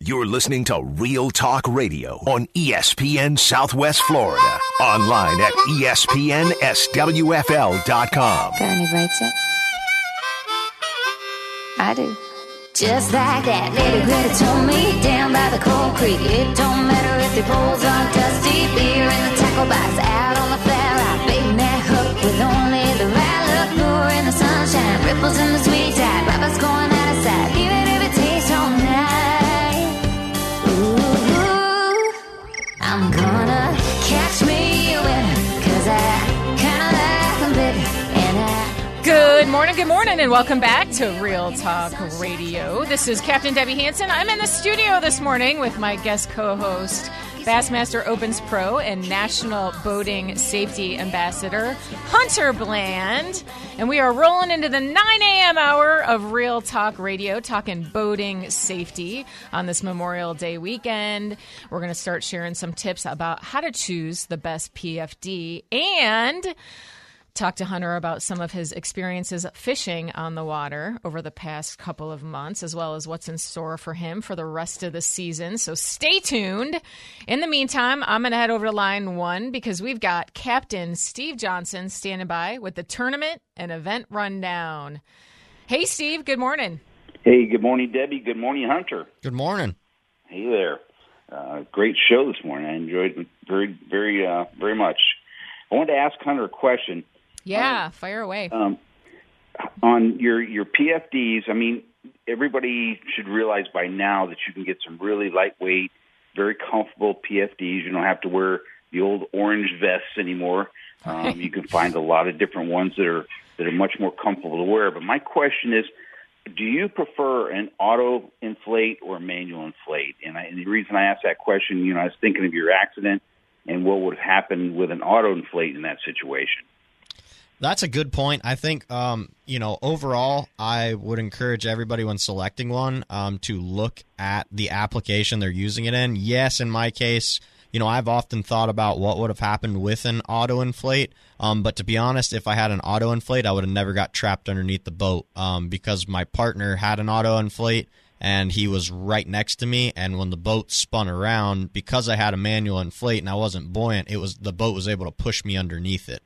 You're listening to Real Talk Radio on ESPN Southwest Florida. Online at ESPNSWFL.com. Got any bites yet? I do. Just like that lady Greta told me down by the Cold Creek. It don't matter if the poles are dusty. Beer in the tackle box out on the flat rock. Baiting that hook with only the right look. Lure in the sunshine, ripples in the sweet tide. Robert's going out of sight, even if it takes all night. I'm gonna catch me a winner, 'cause I kinda like them bitter, and Good morning, and welcome back to Real Talk Radio. This is Captain Debbie Hansen. I'm in the studio this morning with my guest co-host, Bassmaster Opens Pro and National Boating Safety Ambassador, Hunter Bland. And we are rolling into the 9 a.m. hour of Real Talk Radio, talking boating safety on this Memorial Day weekend. We're going to start sharing some tips about how to choose the best PFD and talk to Hunter about some of his experiences fishing on the water over the past couple of months, as well as what's in store for him for the rest of the season. So stay tuned. In the meantime, I'm going to head over to line one because we've got Captain Steve Johnson standing by with the tournament and event rundown. Hey, Steve. Good morning. Hey, good morning, Debbie. Good morning, Hunter. Good morning. Hey there. Great show this morning. I enjoyed it very, very much. I wanted to ask Hunter a question. Yeah, fire away. On your PFDs, I mean, everybody should realize by now that you can get some really lightweight, very comfortable PFDs. You don't have to wear the old orange vests anymore. You can find a lot of different ones that are much more comfortable to wear. But my question is, do you prefer an auto inflate or a manual inflate? And the reason I asked that question, I was thinking of your accident and what would happen with an auto inflate in that situation. That's a good point. I think, overall, I would encourage everybody when selecting one to look at the application they're using it in. Yes, in my case, I've often thought about what would have happened with an auto inflate. But to be honest, if I had an auto inflate, I would have never got trapped underneath the boat because my partner had an auto inflate and he was right next to me. And when the boat spun around, because I had a manual inflate and I wasn't buoyant, the boat was able to push me underneath it.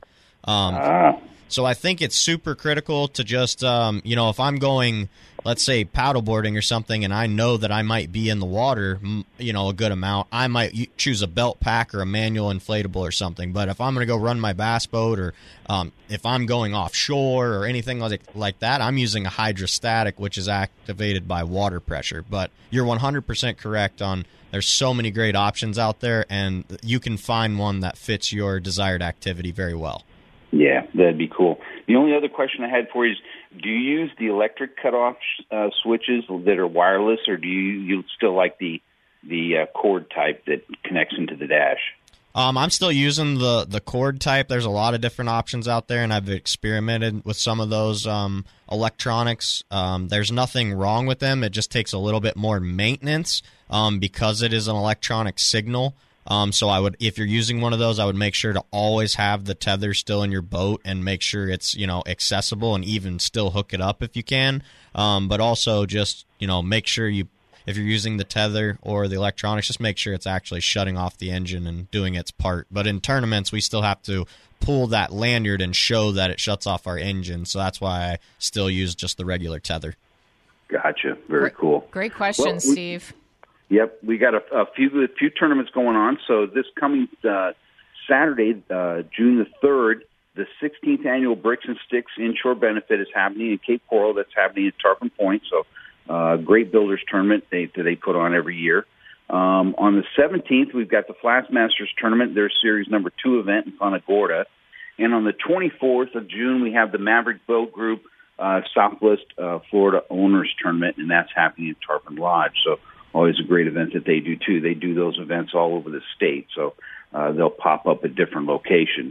So I think it's super critical to just, if I'm going, let's say, paddleboarding or something, and I know that I might be in the water, a good amount, I might choose a belt pack or a manual inflatable or something. But if I'm going to go run my bass boat or if I'm going offshore or anything like that, I'm using a hydrostatic, which is activated by water pressure. But you're 100% correct on there's so many great options out there, and you can find one that fits your desired activity very well. Yeah, that'd be cool. The only other question I had for you is, do you use the electric cutoff switches that are wireless, or do you still like the cord type that connects into the dash? I'm still using the cord type. There's a lot of different options out there, and I've experimented with some of those electronics. There's nothing wrong with them. It just takes a little bit more maintenance because it is an electronic signal. So if you're using one of those, I would make sure to always have the tether still in your boat and make sure it's, accessible and even still hook it up if you can. But also just, make sure if you're using the tether or the electronics, just make sure it's actually shutting off the engine and doing its part. But in tournaments, we still have to pull that lanyard and show that it shuts off our engine. So that's why I still use just the regular tether. Gotcha. Very cool. Great question, Steve. Yep, we got a few tournaments going on. So this coming Saturday, June the 3rd, the 16th annual Bricks and Sticks Inshore Benefit is happening in Cape Coral. That's happening at Tarpon Point. So great builders tournament they put on every year. On the 17th, we've got the Flashmasters Tournament, their series number 2 event in Punta Gorda. And on the 24th of June, we have the Maverick Boat Group Southwest Florida Owners Tournament, and that's happening at Tarpon Lodge. So always a great event that they do, too. They do those events all over the state, so they'll pop up at different locations.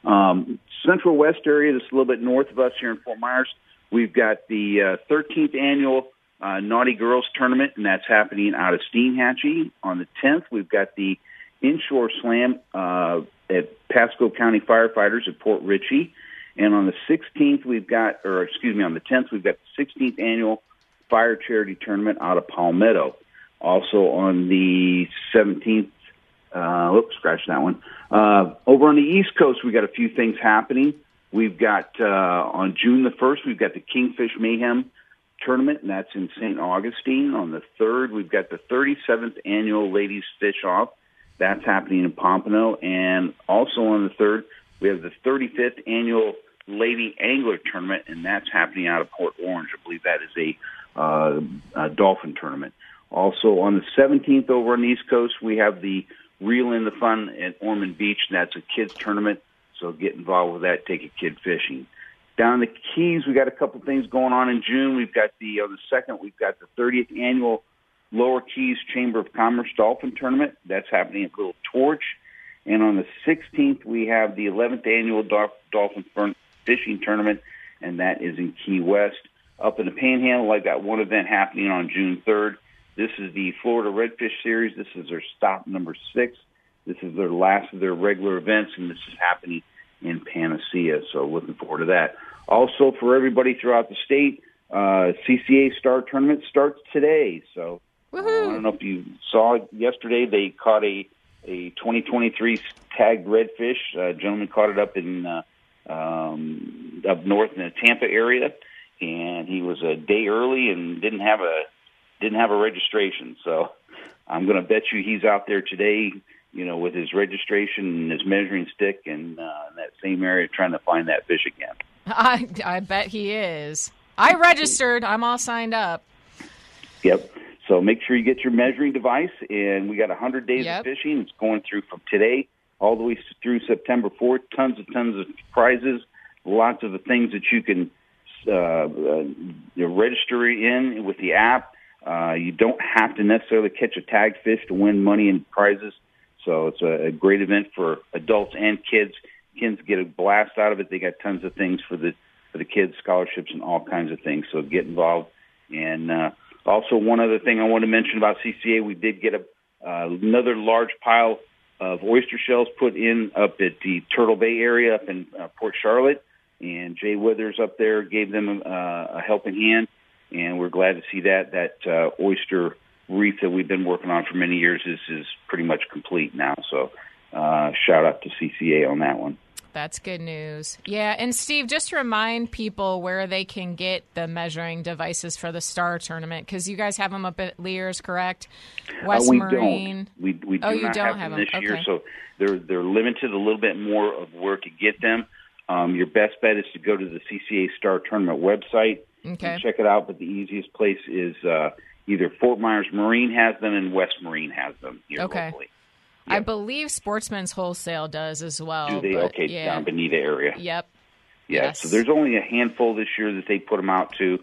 Central West area, that's a little bit north of us here in Fort Myers, we've got the 13th annual Naughty Girls Tournament, and that's happening out of Steinhatchee. On the 10th, we've got the Inshore Slam at Pasco County Firefighters at Port Richey. And on the 16th, on the 10th, we've got the 16th annual Fire Charity Tournament out of Palmetto. Also on the 17th, scratch that one. Over on the East Coast, we got a few things happening. We've got, on June the 1st, we've got the Kingfish Mayhem tournament, and that's in St. Augustine. On the 3rd, we've got the 37th annual Ladies Fish Off. That's happening in Pompano. And also on the 3rd, we have the 35th annual Lady Angler Tournament, and that's happening out of Port Orange. I believe that is a dolphin tournament. Also on the 17th over on the East Coast, we have the Reel in the Fun at Ormond Beach, and that's a kids tournament. So get involved with that, take a kid fishing. Down in the Keys, we got a couple things going on in June. We've got on the 2nd, we've got the 30th annual Lower Keys Chamber of Commerce Dolphin Tournament. That's happening at Little Torch. And on the 16th, we have the 11th annual Dolphin Fishing Tournament, and that is in Key West. Up in the Panhandle, I've got one event happening on June 3rd. This is the Florida Redfish Series. This is their stop number 6. This is their last of their regular events, and this is happening in Panacea, so looking forward to that. Also, for everybody throughout the state, CCA Star Tournament starts today. So I don't know if you saw it yesterday. They caught a 2023 tagged redfish. A gentleman caught it up in up north in the Tampa area, and he was a day early and didn't have a registration. So I'm going to bet you he's out there today, with his registration and his measuring stick and in that same area trying to find that fish again. I bet he is. I registered. I'm all signed up. Yep. So make sure you get your measuring device, and we got 100 days of fishing. It's going through from today all the way through September 4th. Tons of prizes, lots of the things that you can register in with the app. You don't have to necessarily catch a tagged fish to win money and prizes. So it's a great event for adults and kids. Kids get a blast out of it. They got tons of things for the kids, scholarships and all kinds of things. So get involved. And also one other thing I want to mention about CCA, we did get another large pile of oyster shells put in up at the Turtle Bay area up in Port Charlotte. And Jay Withers up there gave them a helping hand. And we're glad to see that oyster reef that we've been working on for many years is pretty much complete now. So shout out to CCA on that one. That's good news. Yeah, and Steve, just remind people where they can get the measuring devices for the Star Tournament, because you guys have them up at Lear's, correct? West Marine. We do not have them this year, so they're limited a little bit more of where to get them. Your best bet is to go to the CCA Star Tournament website and check it out, but the easiest place is either Fort Myers Marine has them and West Marine has them here locally. Yep. I believe Sportsman's Wholesale does as well. Do they? Down Bonita area. Yep. Yeah, yes. So there's only a handful this year that they put them out to.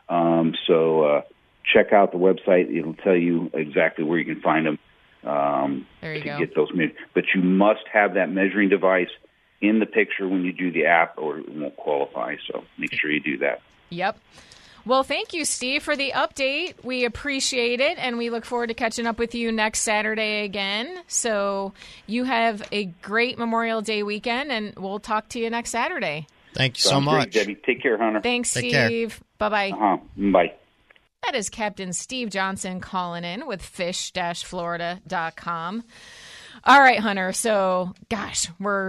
So check out the website. It'll tell you exactly where you can find them there you to go. get those. But you must have that measuring device in the picture when you do the app or it won't qualify. So make sure you do that. Yep. Well, thank you, Steve, for the update. We appreciate it, and we look forward to catching up with you next Saturday again. So you have a great Memorial Day weekend, and we'll talk to you next Saturday. Thank you so much. Great, Debbie. Take care, Hunter. Thanks, Take Steve. Care. Bye-bye. Bye. That is Captain Steve Johnson calling in with fish-florida.com. All right, Hunter. So, gosh, we're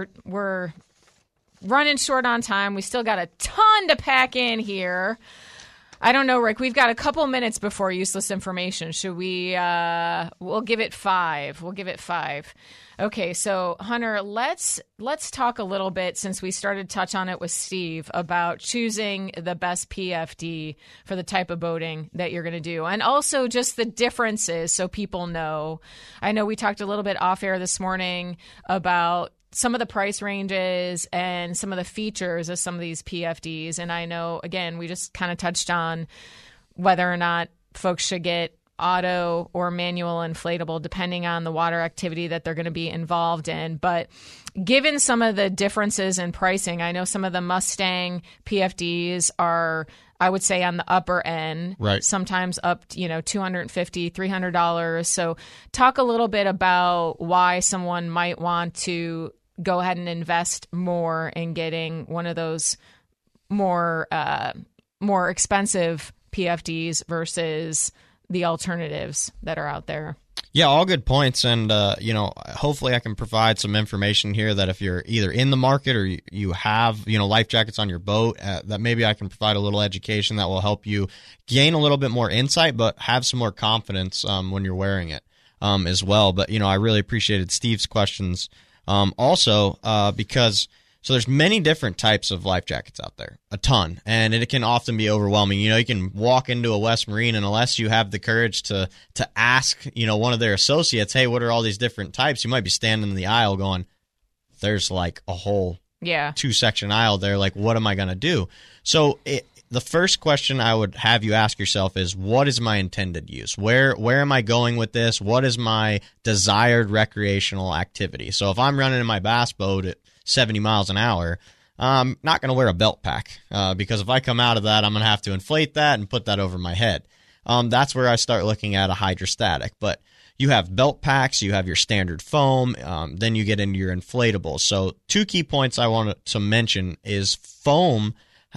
running short on time. We still got a ton to pack in here. I don't know, Rick. We've got a couple minutes before useless information. Should we? We'll give it 5. Okay, so Hunter, let's talk a little bit, since we started to touch on it with Steve, about choosing the best PFD for the type of boating that you're going to do, and also just the differences so people know. I know we talked a little bit off air this morning about some of the price ranges and some of the features of some of these PFDs. And I know, again, we just kind of touched on whether or not folks should get auto or manual inflatable, depending on the water activity that they're going to be involved in. But given some of the differences in pricing, I know some of the Mustang PFDs are, I would say, on the upper end, right? Sometimes up, $250, $300. So talk a little bit about why someone might want to go ahead and invest more in getting one of those more expensive PFDs versus the alternatives that are out there. Yeah, all good points, and hopefully I can provide some information here that if you're either in the market or you have life jackets on your boat, that maybe I can provide a little education that will help you gain a little bit more insight, but have some more confidence when you're wearing it as well. But I really appreciated Steve's questions also because. So there's many different types of life jackets out there, a ton, and it can often be overwhelming. You can walk into a West Marine, and unless you have the courage to ask, one of their associates, hey, what are all these different types? You might be standing in the aisle going, there's like a whole 2-section aisle there. Like, what am I going to do? So the first question I would have you ask yourself is, what is my intended use? Where am I going with this? What is my desired recreational activity? So if I'm running in my bass boat at 70 miles an hour, I'm not going to wear a belt pack because if I come out of that, I'm going to have to inflate that and put that over my head. That's where I start looking at a hydrostatic. But you have belt packs, you have your standard foam, then you get into your inflatables. So 2 key points I want to mention is foam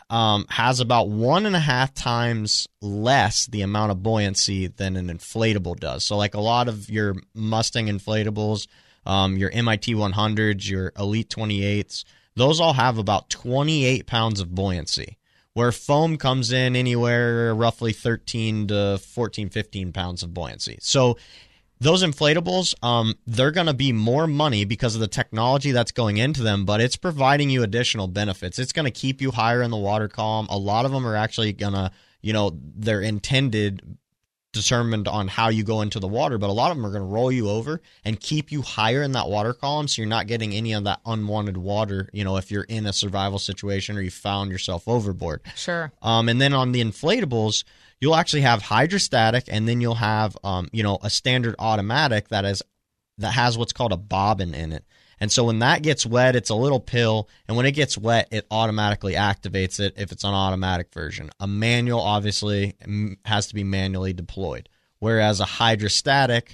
has about 1.5 times less the amount of buoyancy than an inflatable does. So like a lot of your Mustang inflatables, your MIT 100s, your Elite 28s, those all have about 28 pounds of buoyancy, where foam comes in anywhere roughly 13 to 14, 15 pounds of buoyancy. So those inflatables, they're going to be more money because of the technology that's going into them, but it's providing you additional benefits. It's going to keep you higher in the water column. A lot of them are actually going to, they're determined on how you go into the water, but a lot of them are going to roll you over and keep you higher in that water column so you're not getting any of that unwanted water, if you're in a survival situation or you found yourself overboard. Sure. And then on the inflatables, you'll actually have hydrostatic, and then you'll have a standard automatic that has what's called a bobbin in it. And so when that gets wet, it's a little pill, and when it gets wet, it automatically activates it if it's an automatic version. A manual, obviously, has to be manually deployed, whereas a hydrostatic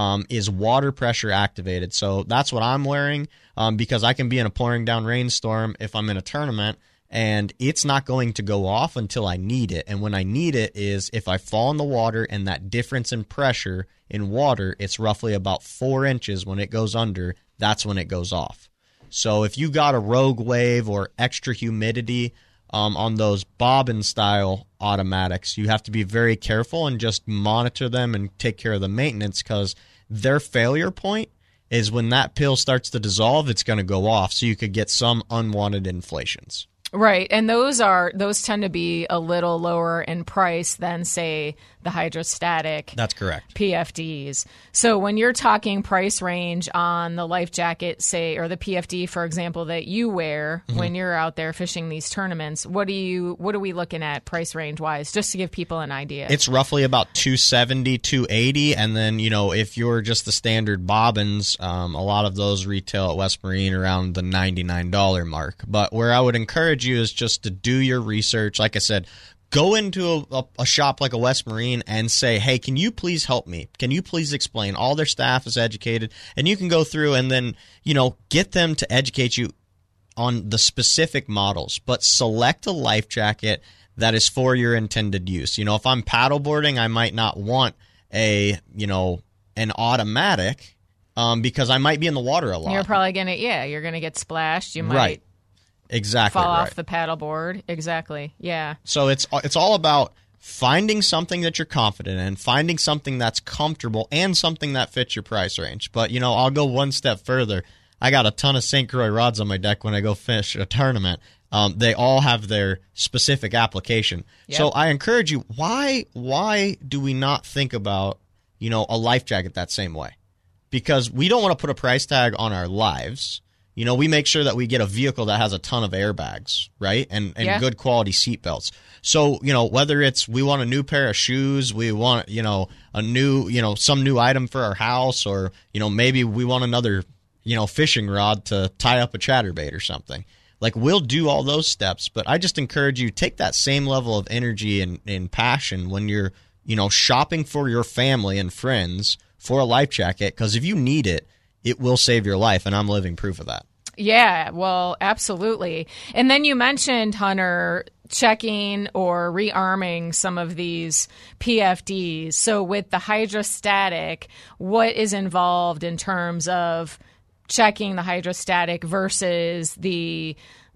is water pressure activated. So that's what I'm wearing because I can be in a pouring down rainstorm if I'm in a tournament, and it's not going to go off until I need it. And when I need it is if I fall in the water and that difference in pressure in water, it's roughly about 4 inches when it goes under. That's when it goes off. So if you got a rogue wave or extra humidity on those bobbin-style automatics, you have to be very careful and just monitor them and take care of the maintenance because their failure point is when that pill starts to dissolve, it's going to go off, so you could get some unwanted inflations. Right, and those tend to be a little lower in price than, say, the hydrostatic. That's correct. PFDs. So when you're talking price range on the life jacket, say, or the PFD, for example, that you wear when you're out there fishing these tournaments, what are we looking at price range wise, just to give people an idea? It's roughly about $270, $280, and then if you're just the standard bobbins, a lot of those retail at West Marine around the $99 mark. But where I would encourage you is just to do your research. Like I said, go into a shop like a West Marine and say, hey, can you please help me? Can you please explain? All their staff is educated, and you can go through and then, get them to educate you on the specific models, but select a life jacket that is for your intended use. If I'm paddleboarding, I might not want an automatic because I might be in the water a lot. You're probably you're going to get splashed. You might. Right. Exactly. Fall off the paddleboard. Exactly. Yeah. So it's all about finding something that you're confident in, finding something that's comfortable, and something that fits your price range. But, I'll go one step further. I got a ton of St. Croix rods on my deck when I go fish a tournament. They all have their specific application. Yep. So I encourage you, why do we not think about, a life jacket that same way? Because we don't want to put a price tag on our lives. We make sure that we get a vehicle that has a ton of airbags, right? And good quality seat belts. So, whether it's we want a new pair of shoes, we want, a new, some new item for our house, or, maybe we want another, fishing rod to tie up a chatterbait or something. Like, we'll do all those steps, but I just encourage you, take that same level of energy and passion when you're, shopping for your family and friends for a life jacket, because if you need it, it will save your life, and I'm living proof of that. Yeah, well, absolutely. And then you mentioned, Hunter, checking or rearming some of these PFDs. So with the hydrostatic, what is involved in terms of checking the hydrostatic versus the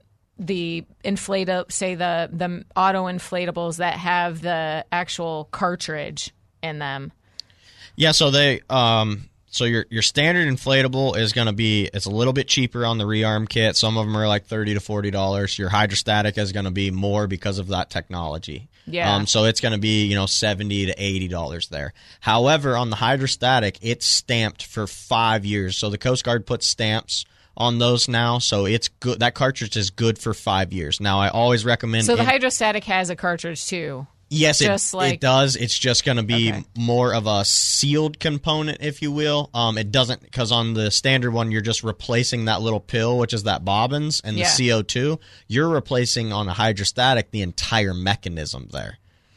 inflatable, say the auto inflatables that have the actual cartridge in them? Yeah, so they so your standard inflatable is going to be, it's a little bit cheaper on the rearm kit. Some of them are like $30 to $40. Your hydrostatic is going to be more because of that technology. Yeah. So it's going to be, $70 to $80 there. However, on the hydrostatic, it's stamped for 5 years. So the Coast Guard puts stamps on those now, so it's good. That cartridge is good for 5 years. Now, I always recommend. So the hydrostatic has a cartridge too. Yes, it does. It's just going to be more of a sealed component, if you will. It doesn't, because on the standard one, you're just replacing that little pill, which is that bobbins, and the CO2. You're replacing on a hydrostatic the entire mechanism there.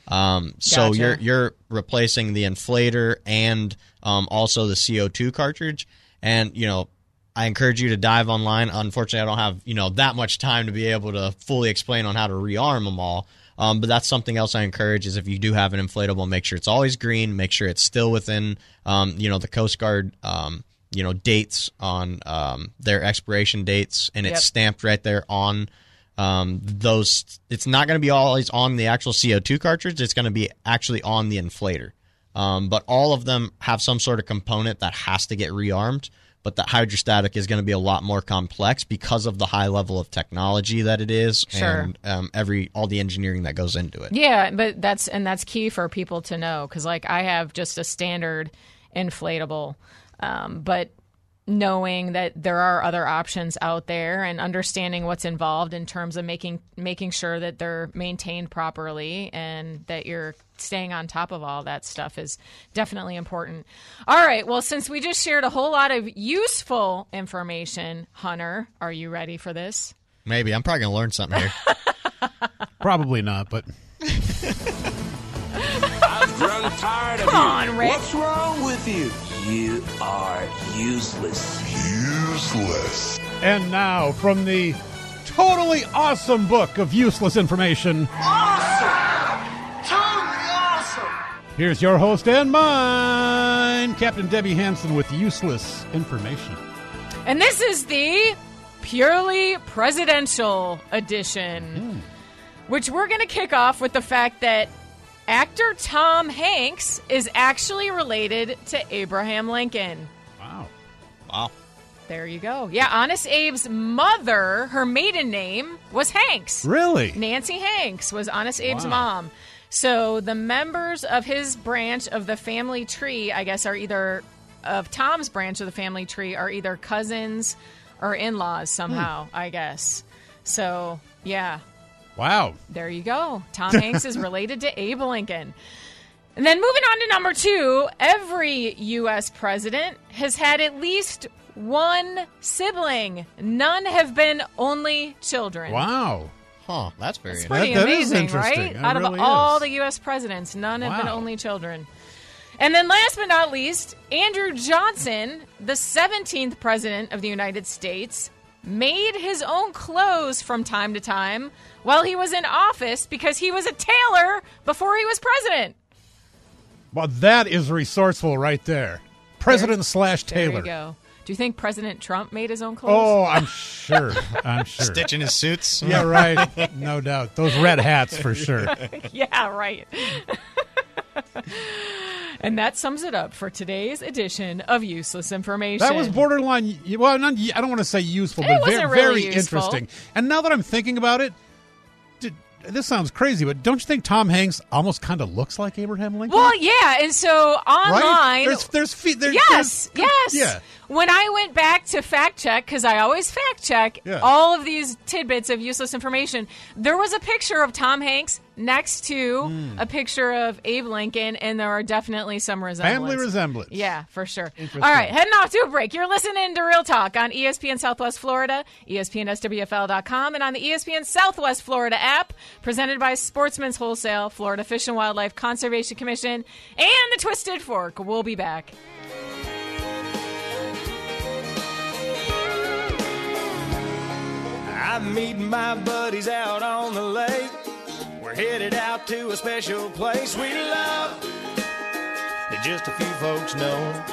So you're replacing the inflator and also the CO2 cartridge. And, I encourage you to dive online. Unfortunately, I don't have, that much time to be able to fully explain on how to rearm them all. But that's something else I encourage is if you do have an inflatable, make sure it's always green, make sure it's still within, the Coast Guard, dates on their expiration dates, and it's stamped right there on those. It's not going to be always on the actual CO2 cartridge. It's going to be actually on the inflator. But all of them have some sort of component that has to get rearmed. But the hydrostatic is going to be a lot more complex because of the high level of technology that it is, and all the engineering that goes into it. Yeah, but that's key for people to know, because I have just a standard inflatable, but knowing that there are other options out there and understanding what's involved in terms of making sure that they're maintained properly and that you're staying on top of all that stuff is definitely important. All right, well, since we just shared a whole lot of useful information, Hunter, are you ready for this? Maybe. I'm probably going to learn something here. Probably not, but... I've grown tired of you. Come on, Rick. What's wrong with you? You are useless. Useless. And now, from the totally awesome book of useless information... Awesome! Totally awesome! Here's your host and mine, Captain Debbie Hansen, with useless information. And this is the purely presidential edition, which we're going to kick off with the fact that actor Tom Hanks is actually related to Abraham Lincoln. Wow. There you go. Yeah, Honest Abe's mother, her maiden name was Hanks. Really? Nancy Hanks was Honest Abe's mom. So the members of his branch of the family tree, I guess, are either of Tom's branch of the family tree are either cousins or in-laws somehow, I guess. So, yeah. Wow. There you go. Tom Hanks is related to Abe Lincoln. And then moving on to number 2, every U.S. president has had at least one sibling. None have been only children. Wow. Huh, that's very It's pretty That is amazing, interesting. right? It Out of really all is. the U.S. presidents, none have been only children. And then last but not least, Andrew Johnson, the 17th president of the United States, made his own clothes from time to time while he was in office because he was a tailor before he was president. Well, that is resourceful right there. President / There tailor. you go. Do you think President Trump made his own clothes? Oh, I'm sure. Stitching his suits. Yeah, right. No doubt. Those red hats for sure. Yeah, right. And that sums it up for today's edition of Useless Information. That was borderline, well, not, I don't want to say useful, but wasn't very really useful. interesting. And now that I'm thinking about it, this sounds crazy, but don't you think Tom Hanks almost kind of looks like Abraham Lincoln? Well, yeah, and so online... Right? There's yes. Yeah. When I went back to fact check, because I always fact check all of these tidbits of useless information, there was a picture of Tom Hanks next to a picture of Abe Lincoln, and there are definitely some resemblance. Family resemblance. Yeah, for sure. All right, heading off to a break. You're listening to Real Talk on ESPN Southwest Florida, ESPNSWFL.com, and on the ESPN Southwest Florida app, presented by Sportsman's Wholesale, Florida Fish and Wildlife Conservation Commission, and the Twisted Fork. We'll be back. I'm meeting my buddies out on the lake. We're headed out to a special place we love that just a few folks know.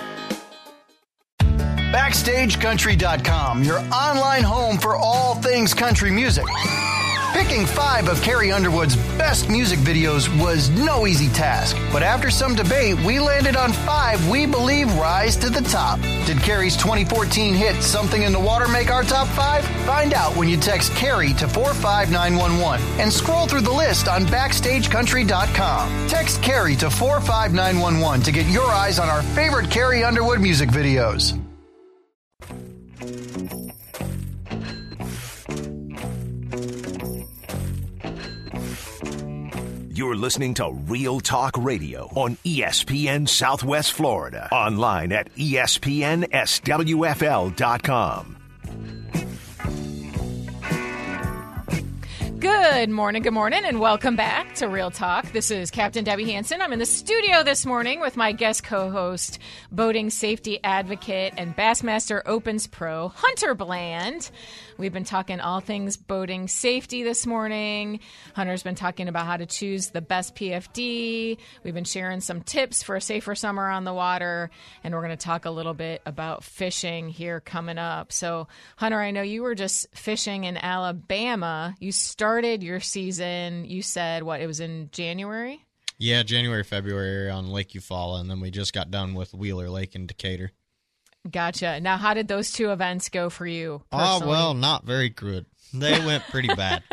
BackstageCountry.com, your online home for all things country music. Picking 5 of Carrie Underwood's best music videos was no easy task, but after some debate, we landed on 5 we believe rise to the top. Did Carrie's 2014 hit Something in the Water make our top 5? Find out when you text Carrie to 45911 and scroll through the list on BackstageCountry.com. Text Carrie to 45911 to get your eyes on our favorite Carrie Underwood music videos. You're listening to Real Talk Radio on ESPN Southwest Florida. Online at ESPNSWFL.com. Good morning, and welcome back to Real Talk. This is Captain Debbie Hansen. I'm in the studio this morning with my guest co-host, boating safety advocate and Bassmaster Opens pro, Hunter Bland. We've been talking all things boating safety this morning. Hunter's been talking about how to choose the best PFD. We've been sharing some tips for a safer summer on the water, and we're going to talk a little bit about fishing here coming up. So, Hunter, I know you were just fishing in Alabama. You started your season, you said, it was in January? Yeah, January, February on Lake Eufaula, and then we just got done with Wheeler Lake in Decatur. Gotcha. Now, how did those 2 events go for you personally? Oh, well, not very good. They went pretty bad.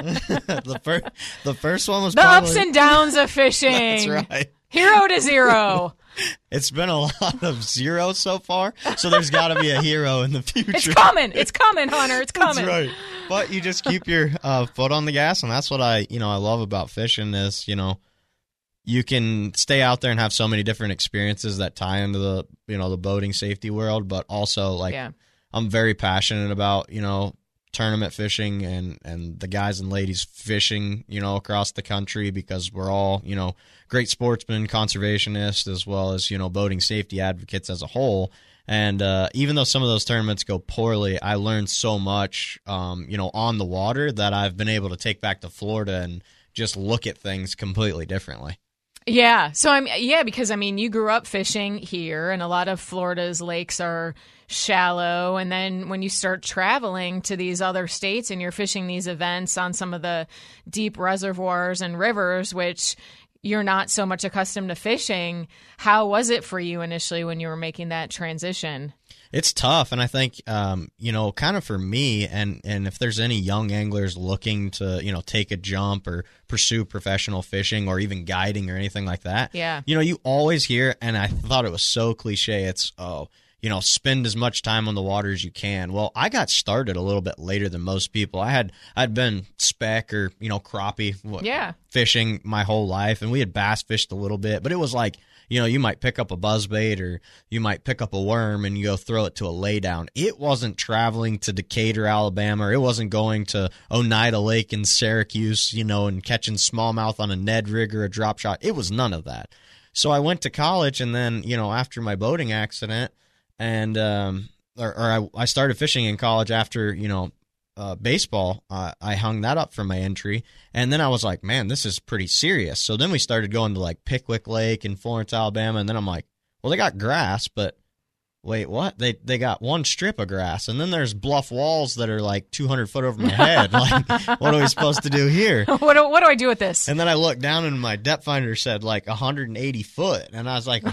The first one was the probably... ups and downs of fishing. That's right. 0 to 0. It's been a lot of zeros so far, so there's got to be a hero in the future. It's coming, Hunter. It's coming. That's right. But you just keep your foot on the gas, and that's what I love about fishing is, you can stay out there and have so many different experiences that tie into the, the boating safety world, but also I'm very passionate about, tournament fishing and the guys and ladies fishing, across the country because we're all, great sportsmen, conservationists, as well as, boating safety advocates as a whole. And even though some of those tournaments go poorly, I learned so much, on the water that I've been able to take back to Florida and just look at things completely differently. Yeah. So because you grew up fishing here, and a lot of Florida's lakes are shallow. And then when you start traveling to these other states and you're fishing these events on some of the deep reservoirs and rivers, which you're not so much accustomed to fishing, how was it for you initially when you were making that transition? It's tough, and I think, kind of for me, and if there's any young anglers looking to, take a jump or pursue professional fishing or even guiding or anything like that, you always hear, and I thought it was so cliche, it's, spend as much time on the water as you can. Well, I got started a little bit later than most people. I'd been speck or, crappie fishing my whole life, and we had bass fished a little bit, but it was like, you might pick up a buzzbait or you might pick up a worm and you go throw it to a laydown. It wasn't traveling to Decatur, Alabama, or it wasn't going to Oneida Lake in Syracuse, and catching smallmouth on a Ned rig or a drop shot. It was none of that. So I went to college, and then, after my boating accident, and I started fishing in college after, baseball. I hung that up for my entry, and then I was like, man, this is pretty serious. So then we started going to like Pickwick Lake in Florence, Alabama, and then I'm like, well, they got grass, but wait, what? They got one strip of grass, and then there's bluff walls that are like 200 foot over my head. Like, what are we supposed to do here? What do I do with this? And then I looked down, and my depth finder said like 180 foot, and I was like,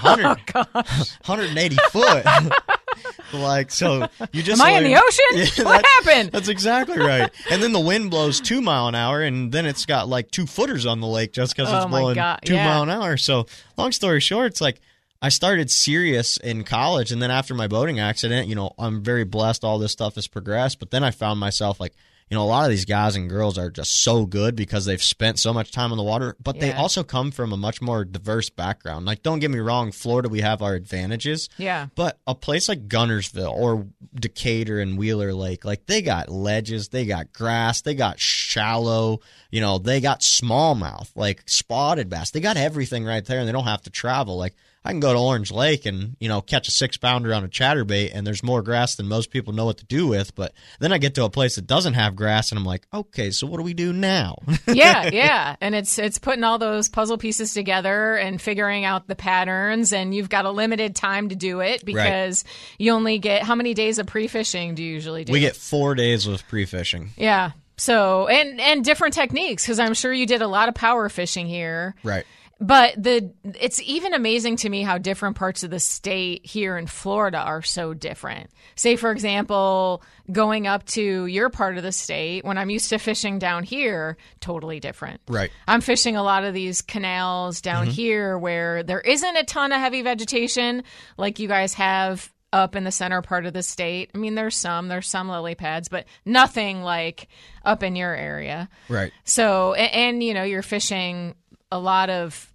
180 foot. Like, so you just am I in the ocean? Yeah, what happened? That's exactly right. And then the wind blows 2 miles an hour, and then it's got like 2 footers on the lake just because it's blowing 2 miles an hour. So long story short, it's like I started serious in college, and then after my boating accident, I'm very blessed all this stuff has progressed, but then I found myself like, a lot of these guys and girls are just so good because they've spent so much time on the water, but they also come from a much more diverse background. Like, don't get me wrong, Florida, we have our advantages. Yeah. But a place like Guntersville or Decatur and Wheeler Lake, like, they got ledges, they got grass, they got shallow, they got smallmouth, like spotted bass. They got everything right there, and they don't have to travel. Like, I can go to Orange Lake and, catch a 6-pounder on a chatterbait, and there's more grass than most people know what to do with. But then I get to a place that doesn't have grass, and I'm like, okay, so what do we do now? Yeah. And it's putting all those puzzle pieces together and figuring out the patterns, and you've got a limited time to do it because you only get, how many days of pre-fishing do you usually do? We get 4 days with pre-fishing. Yeah. So, and different techniques, because I'm sure you did a lot of power fishing here. Right. But it's even amazing to me how different parts of the state here in Florida are so different. Say, for example, going up to your part of the state, when I'm used to fishing down here, totally different. Right. I'm fishing a lot of these canals down here where there isn't a ton of heavy vegetation like you guys have up in the center part of the state. I mean, there's some lily pads, but nothing like up in your area. Right. So, and you're fishing a lot of,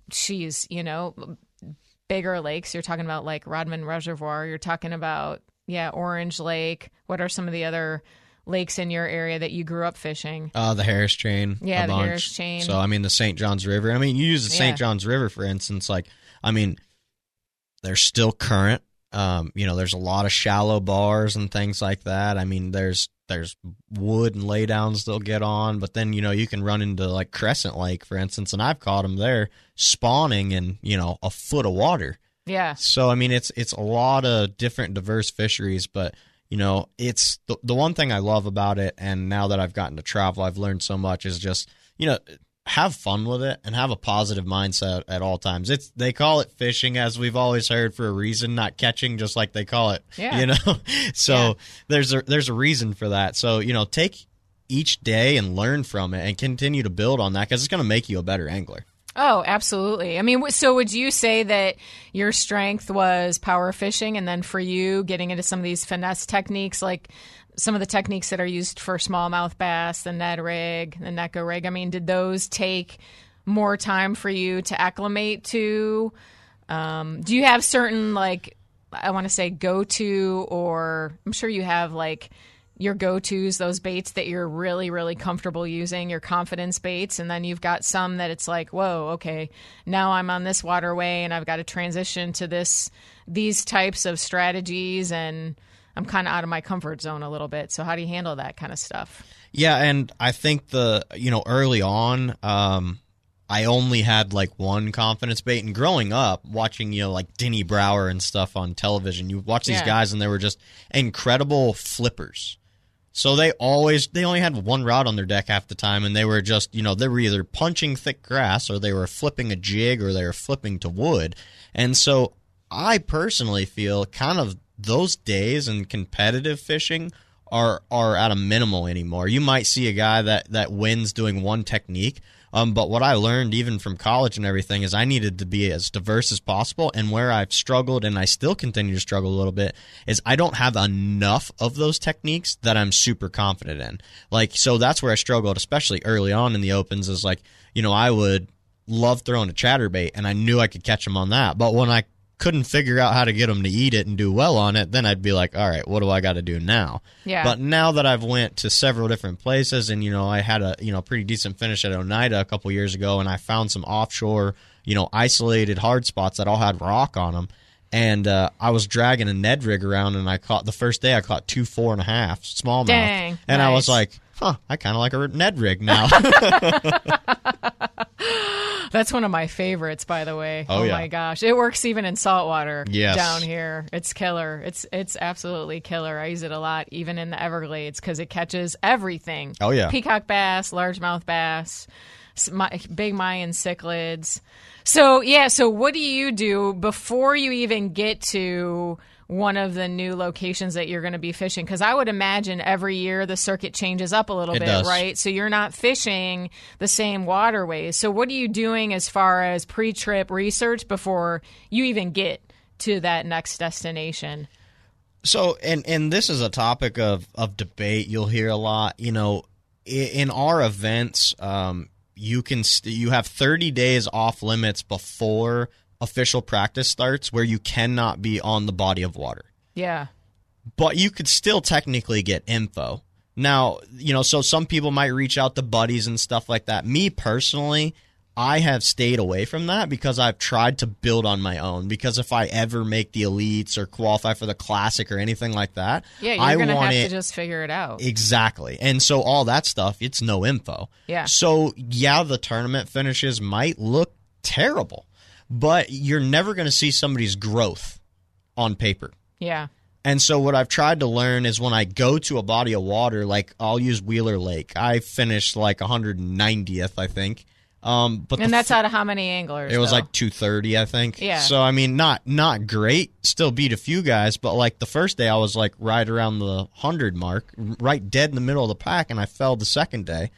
bigger lakes. You're talking about like Rodman Reservoir. You're talking about, Orange Lake. What are some of the other lakes in your area that you grew up fishing? The Harris Chain. Yeah, a the bunch. Harris Chain. So, the St. Johns River. You use the St. Johns River, for instance. There's still current. There's a lot of shallow bars and things like that. There's wood and laydowns they'll get on, but then, you can run into like Crescent Lake, for instance, and I've caught them there spawning in, a foot of water. Yeah. So, it's a lot of different diverse fisheries, but, it's the one thing I love about it. And now that I've gotten to travel, I've learned so much is just, have fun with it and have a positive mindset at all times. They call it fishing, as we've always heard, for a reason, not catching, just like they call it. Yeah. So there's a reason for that. So, take each day and learn from it and continue to build on that, because it's going to make you a better angler. Oh, absolutely. So would you say that your strength was power fishing, and then for you getting into some of these finesse techniques, like some of the techniques that are used for smallmouth bass, the Ned rig, the Neko rig, did those take more time for you to acclimate to? Do you have certain, I want to say go-to, or I'm sure you have your go-tos, those baits that you're really, really comfortable using, your confidence baits, and then you've got some that it's like, whoa, okay, now I'm on this waterway and I've got to transition to these types of strategies, and I'm kind of out of my comfort zone a little bit. So how do you handle that kind of stuff? Yeah, and I think early on, I only had one confidence bait, and growing up watching Denny Brower and stuff on television, you watch these guys and they were just incredible flippers. So they only had one rod on their deck half the time, and they were just, they were either punching thick grass, or they were flipping a jig, or they were flipping to wood. And so I personally feel kind of those days in competitive fishing are at a minimal anymore. You might see a guy that wins doing one technique, but what I learned even from college and everything is I needed to be as diverse as possible, and where I've struggled, and I still continue to struggle a little bit, is I don't have enough of those techniques that I'm super confident in. So that's where I struggled, especially early on in the opens, is I would love throwing a chatterbait, and I knew I could catch them on that, but when I couldn't figure out how to get them to eat it and do well on it, then I'd be like, all right, what do I got to do now? Yeah. But now that I've went to several different places, and I had a pretty decent finish at Oneida a couple years ago, and I found some offshore isolated hard spots that all had rock on them, and I was dragging a Ned rig around, and the first day I caught 2 4.5 smallmouth. Dang, and nice. I was like, I kind of like a Ned rig now. That's one of my favorites, by the way. Oh, yeah. My gosh. It works even in saltwater down here. It's killer. It's absolutely killer. I use it a lot, even in the Everglades, because it catches everything. Oh, yeah. Peacock bass, largemouth bass, big Mayan cichlids. So what do you do before you even get to one of the new locations that you're going to be fishing? Because I would imagine every year the circuit changes up a little bit, does. right? So you're not fishing the same waterways. So what are you doing as far as pre-trip research before you even get to that next destination? So, and this is a topic of debate you'll hear a lot. In our events, you have 30 days off limits before official practice starts, where you cannot be on the body of water. Yeah. But you could still technically get info. Now, so some people might reach out to buddies and stuff like that. Me personally, I have stayed away from that because I've tried to build on my own. Because if I ever make the elites or qualify for the classic or anything like that, yeah, you're going to have to just figure it out. Exactly. And so all that stuff, it's no info. Yeah. So, yeah, the tournament finishes might look terrible, but you're never going to see somebody's growth on paper. Yeah. And so what I've tried to learn is when I go to a body of water, like I'll use Wheeler Lake. I finished like 190th, I think. And that's out of how many anglers? It was like 230, I think. Yeah. So, I mean, not great. Still beat a few guys, but like the first day I was like right around the 100 mark, right dead in the middle of the pack, and I fell the second day.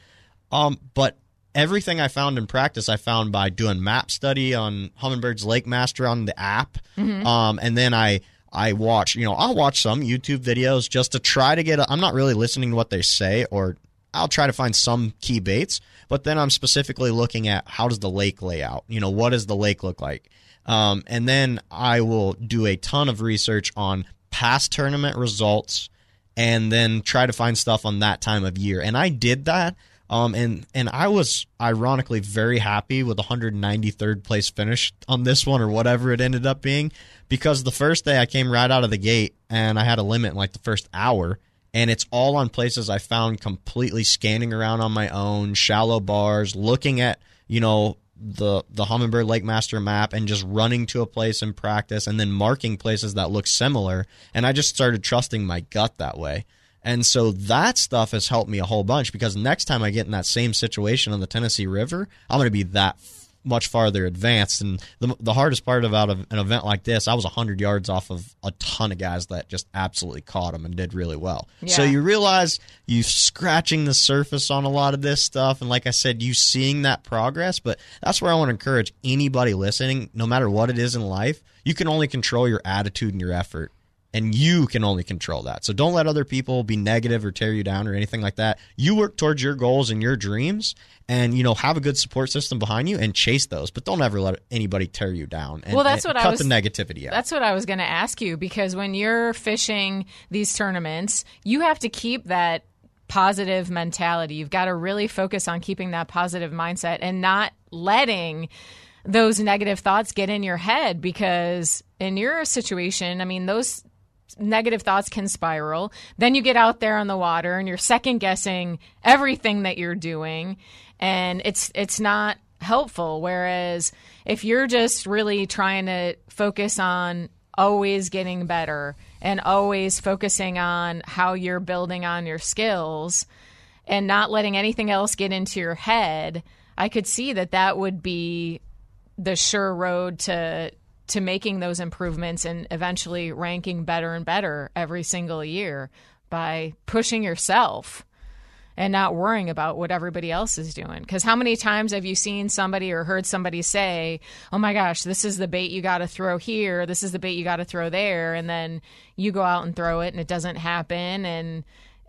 But everything I found in practice, I found by doing map study on Hummingbird's Lake Master on the app. Mm-hmm. And then I watch, I'll watch some YouTube videos just to try to get I'm not really listening to what they say, or I'll try to find some key baits, but then I'm specifically looking at how does the lake lay out? What does the lake look like? And then I will do a ton of research on past tournament results and then try to find stuff on that time of year. And I did that. And I was ironically very happy with the 193rd place finish on this one, or whatever it ended up being, because the first day I came right out of the gate and I had a limit in like the first hour, and it's all on places I found completely scanning around on my own, shallow bars, looking at, the Humminbird Lake Master map and just running to a place in practice and then marking places that look similar. And I just started trusting my gut that way. And so that stuff has helped me a whole bunch, because next time I get in that same situation on the Tennessee River, I'm going to be that much farther advanced. And the hardest part about an event like this, I was 100 yards off of a ton of guys that just absolutely caught them and did really well. Yeah. So you realize you're scratching the surface on a lot of this stuff. And like I said, you seeing that progress. But that's where I want to encourage anybody listening, no matter what it is in life, you can only control your attitude and your effort. And you can only control that. So don't let other people be negative or tear you down or anything like that. You work towards your goals and your dreams, and have a good support system behind you and chase those. But don't ever let anybody tear you down. And, that's what cut the negativity out. That's what I was going to ask you, because when you're fishing these tournaments, you have to keep that positive mentality. You've got to really focus on keeping that positive mindset and not letting those negative thoughts get in your head, because in your situation, I mean, those negative thoughts can spiral. Then you get out there on the water and you're second guessing everything that you're doing, and it's not helpful. Whereas if you're just really trying to focus on always getting better and always focusing on how you're building on your skills and not letting anything else get into your head, I could see that would be the sure road to making those improvements and eventually ranking better and better every single year, by pushing yourself and not worrying about what everybody else is doing. Because how many times have you seen somebody or heard somebody say, oh my gosh, this is the bait you got to throw here, this is the bait you got to throw there, and then you go out and throw it and it doesn't happen, and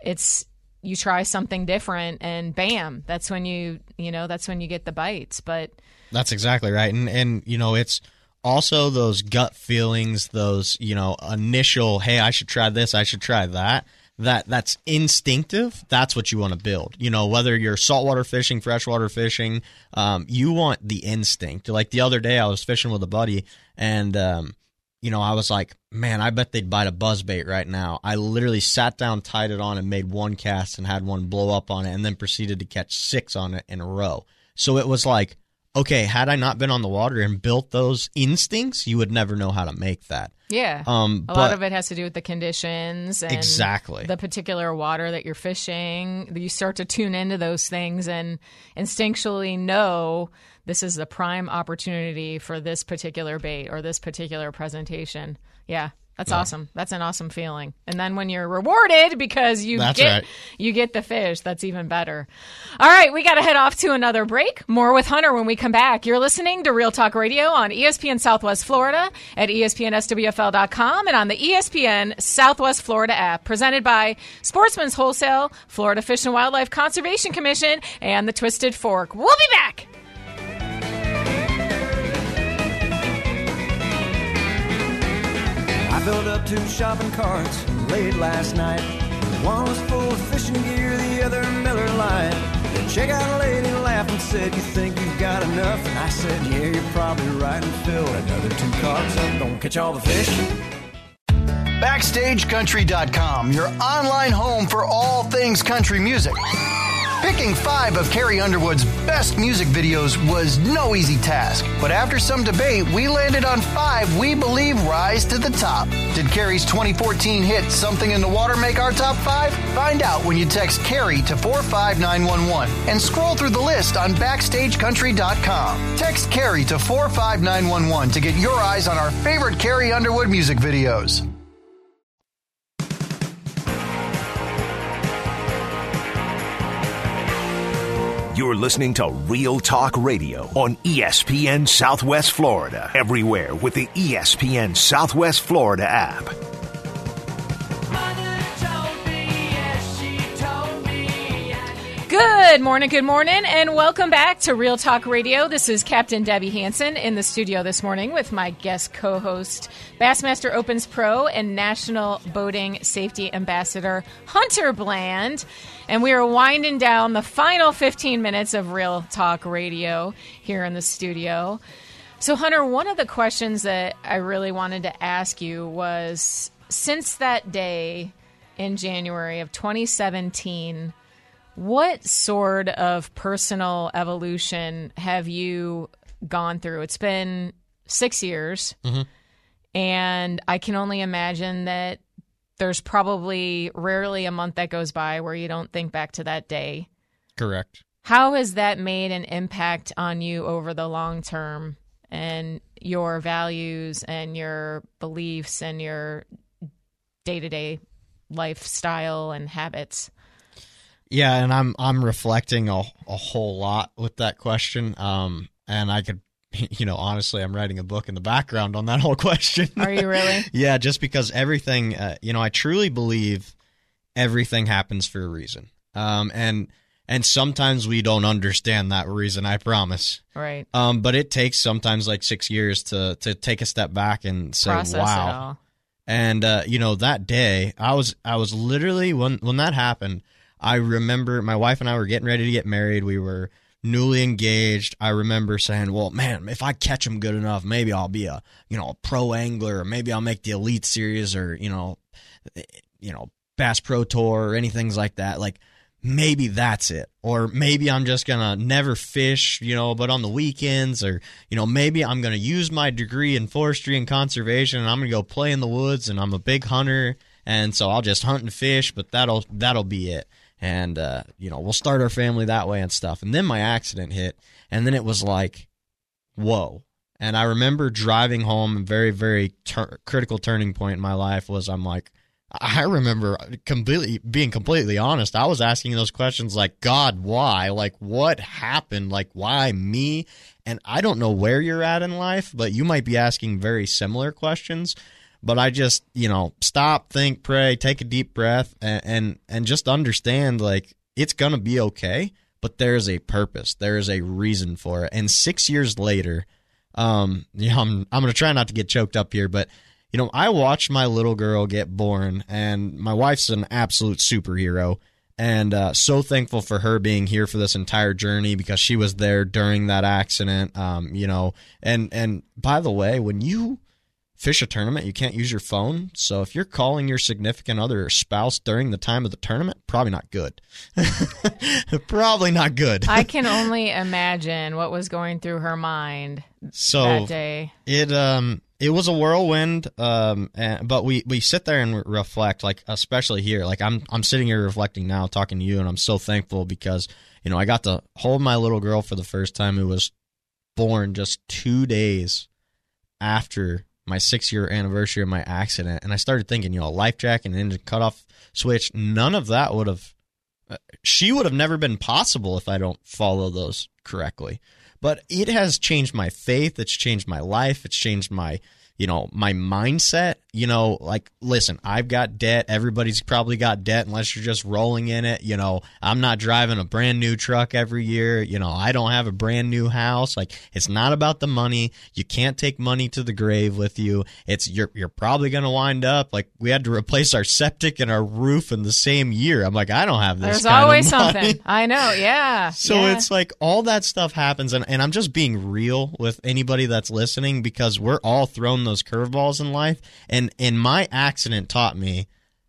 you try something different and bam, that's when you get the bites. But that's exactly right. And it's also those gut feelings, those, initial, hey, I should try this, I should try that. That's instinctive. That's what you want to build. Whether you're saltwater fishing, freshwater fishing, you want the instinct. Like the other day I was fishing with a buddy, and I was like, man, I bet they'd bite a buzzbait right now. I literally sat down, tied it on, and made one cast and had one blow up on it, and then proceeded to catch 6 on it in a row. So it was like, okay, had I not been on the water and built those instincts, you would never know how to make that. Yeah. A lot of it has to do with the conditions and exactly the particular water that you're fishing. You start to tune into those things and instinctually know this is the prime opportunity for this particular bait or this particular presentation. Yeah. That's awesome. That's an awesome feeling. And then when you're rewarded because you get the fish, that's even better. All right, we got to head off to another break. More with Hunter when we come back. You're listening to Real Talk Radio on ESPN Southwest Florida at ESPNSWFL.com and on the ESPN Southwest Florida app, presented by Sportsman's Wholesale, Florida Fish and Wildlife Conservation Commission, and the Twisted Fork. We'll be back. I filled up 2 shopping carts late last night. One was full of fishing gear, the other Miller Lite. Check out a lady laughed and said, you think you've got enough? And I said, yeah, you're probably right, and filled another 2 cars up. Don't catch all the fish. BackstageCountry.com, your online home for all things country music. Picking 5 of Carrie Underwood's best music videos was no easy task, but after some debate, we landed on 5 we believe rise to the top. Did Carrie's 2014 hit Something in the Water make our top 5? Find out when you text Carrie to 45911 and scroll through the list on BackstageCountry.com. Text Carrie to 45911 to get your eyes on our favorite Carrie Underwood music videos. You're listening to Real Talk Radio on ESPN Southwest Florida. Everywhere with the ESPN Southwest Florida app. Good morning, and welcome back to Real Talk Radio. This is Captain Debbie Hansen in the studio this morning with my guest co-host, Bassmaster Opens Pro and National Boating Safety Ambassador, Hunter Bland. And we are winding down the final 15 minutes of Real Talk Radio here in the studio. So, Hunter, one of the questions that I really wanted to ask you was, since that day in January of 2017, what sort of personal evolution have you gone through? It's been 6 years, and I can only imagine that there's probably rarely a month that goes by where you don't think back to that day. Correct. How has that made an impact on you over the long term and your values and your beliefs and your day-to-day lifestyle and habits? Yeah, and I'm reflecting a whole lot with that question. And I could, honestly, I'm writing a book in the background on that whole question. Are you really? Yeah, just because everything, I truly believe everything happens for a reason. And sometimes we don't understand that reason, I promise. Right. But it takes sometimes like 6 years to take a step back and say, process wow. It all. And, that day, I was literally, when that happened, I remember my wife and I were getting ready to get married. We were newly engaged. I remember saying, well, man, if I catch him good enough, maybe I'll be a pro angler, or maybe I'll make the Elite Series, or, Bass Pro Tour, or anything like that. Like, maybe that's it. Or maybe I'm just going to never fish, but on the weekends, or, maybe I'm going to use my degree in forestry and conservation, and I'm going to go play in the woods, and I'm a big hunter, and so I'll just hunt and fish, but that'll be it. And, we'll start our family that way and stuff. And then my accident hit, and then it was like, whoa. And I remember driving home, a very, very critical turning point in my life was I remember being completely honest. I was asking those questions like, God, why? Like, what happened? Like, why me? And I don't know where you're at in life, but you might be asking very similar questions. But I just, stop, think, pray, take a deep breath, and just understand, like, it's going to be okay, but there's a purpose. There is a reason for it. And 6 years later, I'm going to try not to get choked up here, but, I watched my little girl get born, and my wife's an absolute superhero, and so thankful for her being here for this entire journey because she was there during that accident, and by the way, when you fish a tournament, you can't use your phone. So if you're calling your significant other or spouse during the time of the tournament, probably not good. Probably not good. I can only imagine what was going through her mind that day. It was a whirlwind, but we sit there and reflect, like, especially here. Like, I'm sitting here reflecting now, talking to you, and I'm so thankful because, I got to hold my little girl for the first time, who was born just 2 days after my 6-year anniversary of my accident. And I started thinking, life jacket and engine cutoff switch, none of that she would have never been possible if I don't follow those correctly. But it has changed my faith. It's changed my life. It's changed my my mindset, like, listen, I've got debt. Everybody's probably got debt unless you're just rolling in it. I'm not driving a brand new truck every year. I don't have a brand new house. Like, it's not about the money. You can't take money to the grave with you. You're probably going to wind up like we had to replace our septic and our roof in the same year. I'm like, I don't have this. There's always something. I know. Yeah. So it's like all that stuff happens. And I'm just being real with anybody that's listening, because we're all thrown those curveballs in life. And my accident taught me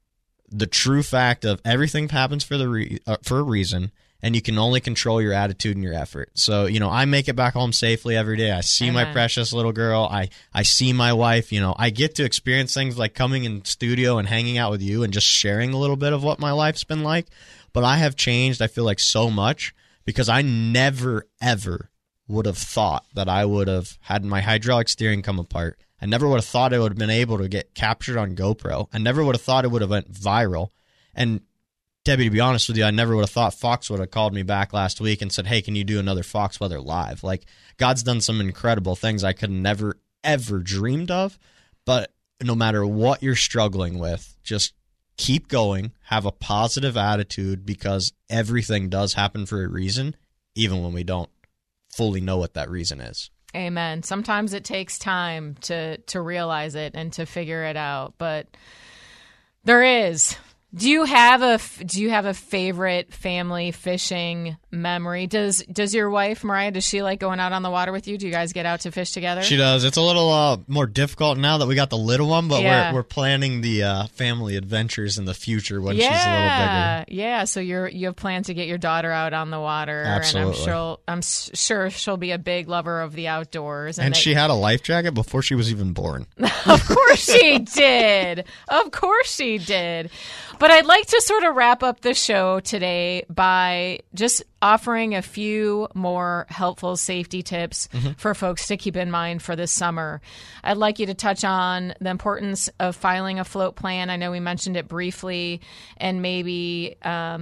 the true fact of everything happens for a reason, and you can only control your attitude and your effort. So, I make it back home safely every day. I see my precious little girl. I see my wife. I get to experience things like coming in studio and hanging out with you and just sharing a little bit of what my life's been like. But I have changed, I feel like, so much, because I never, ever would have thought that I would have had my hydraulic steering come apart. I never would have thought it would have been able to get captured on GoPro. I never would have thought it would have went viral. And Debbie, to be honest with you, I never would have thought Fox would have called me back last week and said, hey, can you do another Fox Weather Live? Like, God's done some incredible things I could never, ever dreamed of. But no matter what you're struggling with, just keep going, have a positive attitude, because everything does happen for a reason, even when we don't fully know what that reason is. Amen. Sometimes it takes time to realize it and to figure it out, but there is. Do you have a favorite family fishing memory? Does your wife Mariah, does she like going out on the water with you? Do you guys get out to fish together? She does. It's a little more difficult now that we got the little one, but we're planning the family adventures in the future when she's a little bigger. Yeah. So you have planned to get your daughter out on the water. Absolutely. And I'm sure she'll be a big lover of the outdoors. And she had a life jacket before she was even born. Of course she did. Of course she did. But I'd like to sort of wrap up the show today by just offering a few more helpful safety tips for folks to keep in mind for this summer. I'd like you to touch on the importance of filing a float plan. I know we mentioned it briefly, and maybe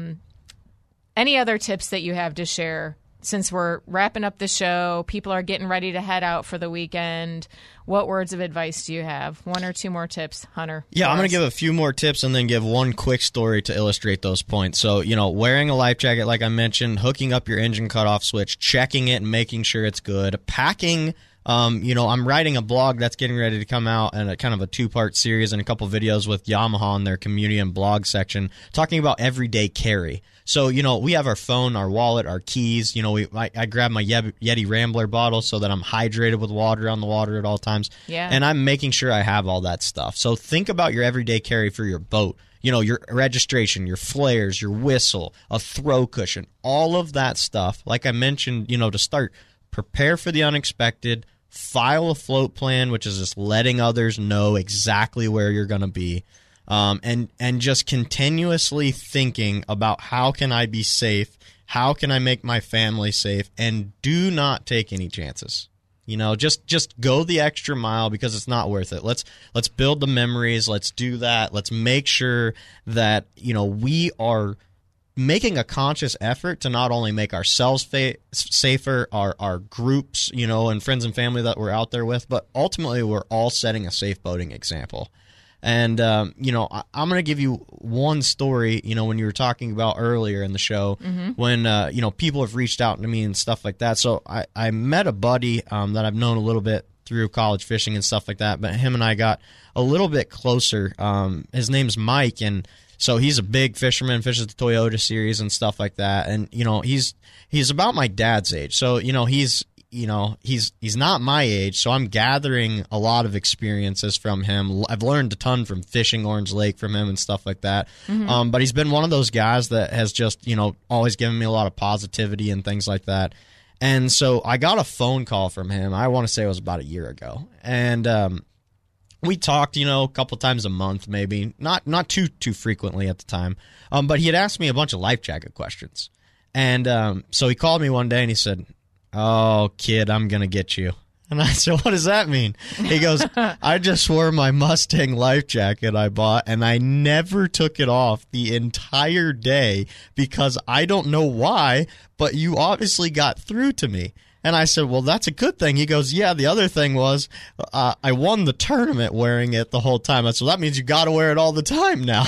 any other tips that you have to share. Since we're wrapping up the show, people are getting ready to head out for the weekend. What words of advice do you have? One or two more tips, Hunter? Yeah, I'm going to give a few more tips and then give one quick story to illustrate those points. So, wearing a life jacket, like I mentioned, hooking up your engine cutoff switch, checking it and making sure it's good, packing. I'm writing a blog that's getting ready to come out, and a kind of a 2-part series and a couple videos with Yamaha on their community and blog section talking about everyday carry. So, we have our phone, our wallet, our keys. I grab my Yeti Rambler bottle so that I'm hydrated with water on the water at all times. Yeah. And I'm making sure I have all that stuff. So think about your everyday carry for your boat. Your registration, your flares, your whistle, a throw cushion, all of that stuff. Like I mentioned, to start, prepare for the unexpected, file a float plan, which is just letting others know exactly where you're going to be. And just continuously thinking about how can I be safe, how can I make my family safe, and do not take any chances. Just go the extra mile, because it's not worth it. Let's build the memories. Let's do that. Let's make sure that we are making a conscious effort to not only make ourselves safer, our groups, and friends and family that we're out there with, but ultimately we're all setting a safe boating example. And, I'm going to give you one story, when you were talking about earlier in the show, when, people have reached out to me and stuff like that. So I met a buddy that I've known a little bit through college fishing and stuff like that, but him and I got a little bit closer. His name's Mike, and so he's a big fisherman, fishes the Toyota series and stuff like that. And, he's about my dad's age. So, he's not my age, so I'm gathering a lot of experiences from him. I've learned a ton from fishing Orange Lake from him and stuff like that. But he's been one of those guys that has just, always given me a lot of positivity and things like that. And so I got a phone call from him. I want to say it was about a year ago. And we talked, a couple times a month, maybe. Not too frequently at the time. But he had asked me a bunch of life jacket questions. And so he called me one day and he said, "Oh, kid, I'm going to get you." And I said, "What does that mean?" He goes, "I just wore my Mustang life jacket I bought, and I never took it off the entire day because I don't know why, but you obviously got through to me." And I said, well, that's a good thing. He goes, yeah, the other thing was I won the tournament wearing it the whole time. I said, that means you got to wear it all the time now.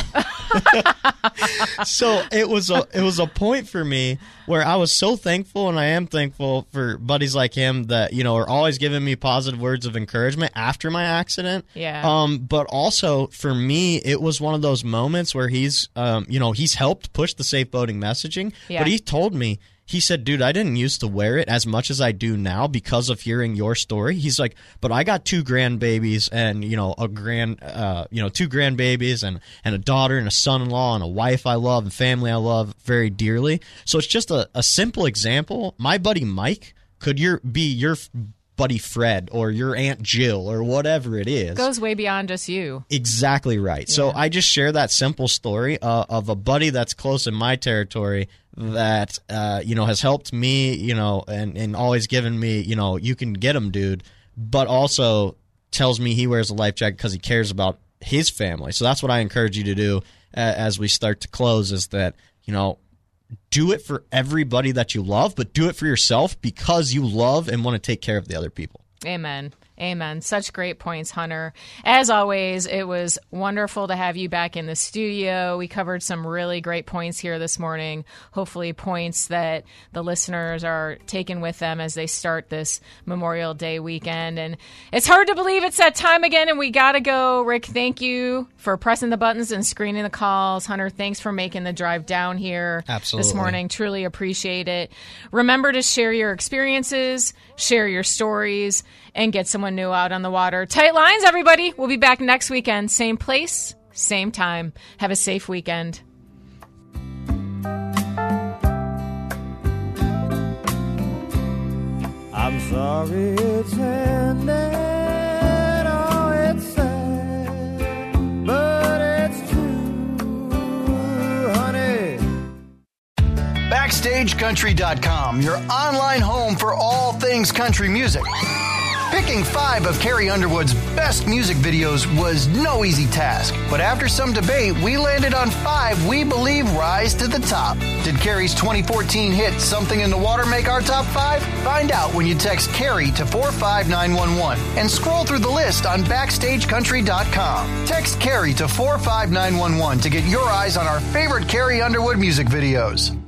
So it was a point for me where I was so thankful, and I am thankful for buddies like him that, you know, are always giving me positive words of encouragement after my accident. Yeah. But also for me, it was one of those moments where he's helped push the safe boating messaging, but he told me, he said, dude, I didn't used to wear it as much as I do now because of hearing your story. He's like, but I got 2 grandbabies and, two grandbabies and a daughter and a son-in-law and a wife I love and family I love very dearly. So it's just a simple example. My buddy Mike could be your buddy Fred or your Aunt Jill or whatever it is. It goes way beyond just you. Exactly right. Yeah. So I just share that simple story of a buddy that's close in my territory that has helped me, and always given me, you can get him, dude, but also tells me he wears a life jacket because he cares about his family. So that's what I encourage you to do as we start to close, is that, do it for everybody that you love, but do it for yourself because you love and want to take care of the other people. Amen. Amen. Such great points, Hunter. As always, it was wonderful to have you back in the studio. We covered some really great points here this morning, hopefully points that the listeners are taking with them as they start this Memorial Day weekend. And it's hard to believe it's that time again, and we got to go. Rick, thank you for pressing the buttons and screening the calls. Hunter, thanks for making the drive down here this morning. Truly appreciate it. Remember to share your experiences, share your stories, and get someone new out on the water. Tight lines, everybody. We'll be back next weekend. Same place, same time. Have a safe weekend. I'm sorry it's ended. Oh, it's sad, but it's true, honey. BackstageCountry.com, your online home for all things country music. Picking 5 of Carrie Underwood's best music videos was no easy task, but after some debate, we landed on 5 we believe rise to the top. Did Carrie's 2014 hit Something in the Water make our top 5? Find out when you text Carrie to 45911 and scroll through the list on BackstageCountry.com. Text Carrie to 45911 to get your eyes on our favorite Carrie Underwood music videos.